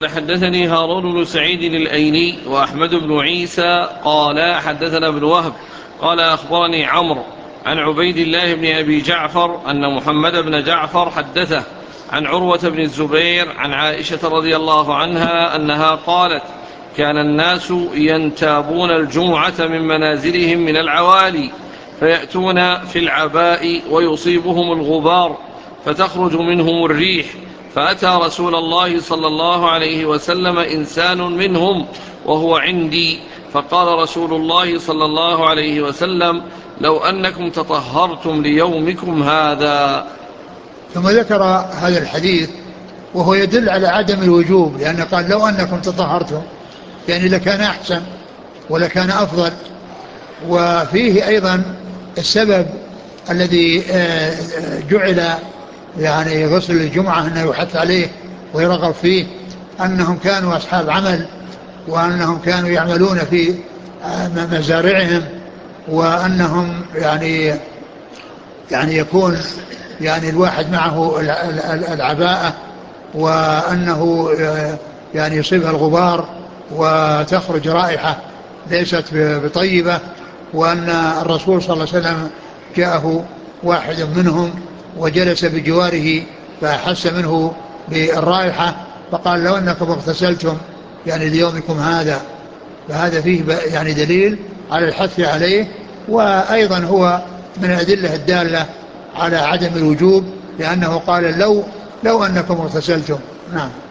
حدثني هارون بن سعيد الأيلي وأحمد بن عيسى قال حدثنا ابن وهب قال أخبرني عمرو عن عبيد الله بن أبي جعفر أن محمد بن جعفر حدثه عن عروة بن الزبير عن عائشة رضي الله عنها أنها قالت: كان الناس ينتابون الجمعة من منازلهم من العوالي فيأتون في العباء ويصيبهم الغبار فتخرج منهم الريح، فأتى رسول الله صلى الله عليه وسلم إنسان منهم وهو عندي، فقال رسول الله صلى الله عليه وسلم: لو أنكم تطهرتم ليومكم هذا. ثم ذكر هذا الحديث وهو يدل على عدم الوجوب، لأنه قال لو أنكم تطهرتم، يعني لكان أحسن ولكان أفضل. وفيه أيضا السبب الذي جعل يعني غسل الجمعة أنه يحث عليه ويرغب فيه، أنهم كانوا أصحاب عمل، وأنهم كانوا يعملون في مزارعهم، وأنهم يعني يكون يعني الواحد معه العباءة، وأنه يعني يصيبها الغبار وتخرج رائحة ليست بطيبة، وأن الرسول صلى الله عليه وسلم جاءه واحد منهم وجلس بجواره فأحس منه بالرائحة، فقال: لو أنكم اغتسلتم يعني ليومكم هذا. فهذا فيه يعني دليل على الحث عليه، وأيضا هو من الأدلة الدالة على عدم الوجوب، لأنه قال: لو أنكم اغتسلتم. نعم.